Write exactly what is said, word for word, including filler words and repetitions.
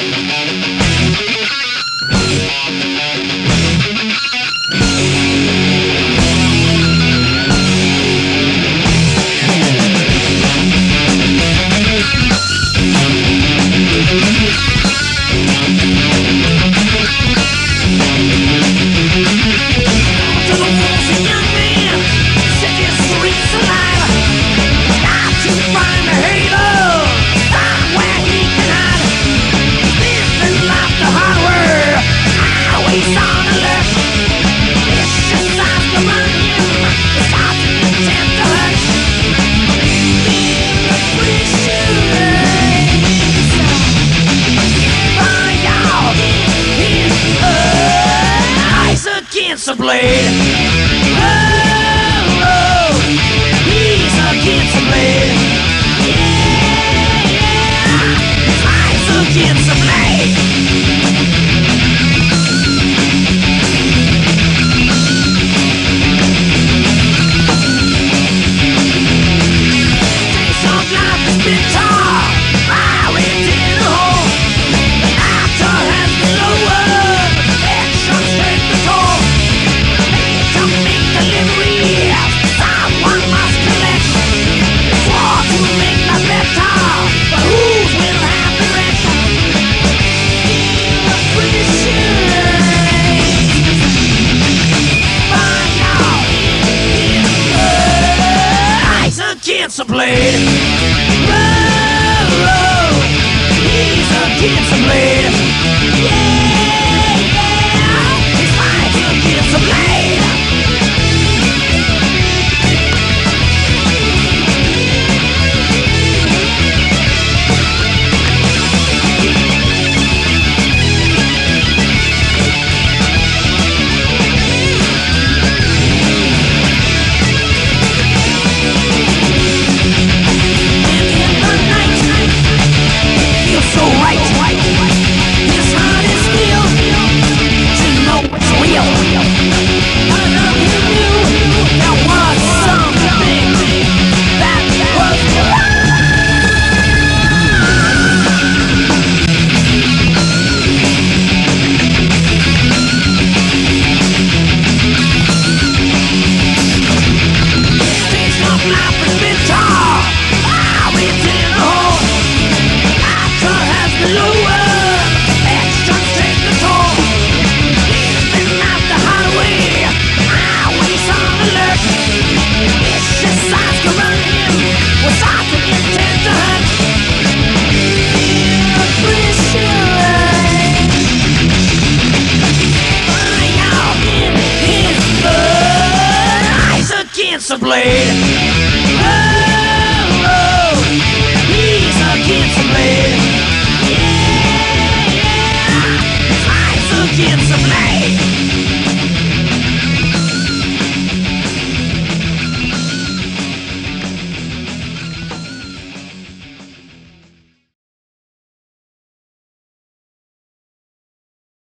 Against the blade. Oh, oh, he's against the blade. Yeah, yeah, he's against the blade. Taste of life has been taught. I went in a hole. The actor has been lowered. Action take the toll. Someone must collect. Swore to make the better, but who will have the rest? Find out in the eyes against the blade. Whoa, whoa, he's against the blade. Yeah, yeah, he fights against the blade. Against the blade.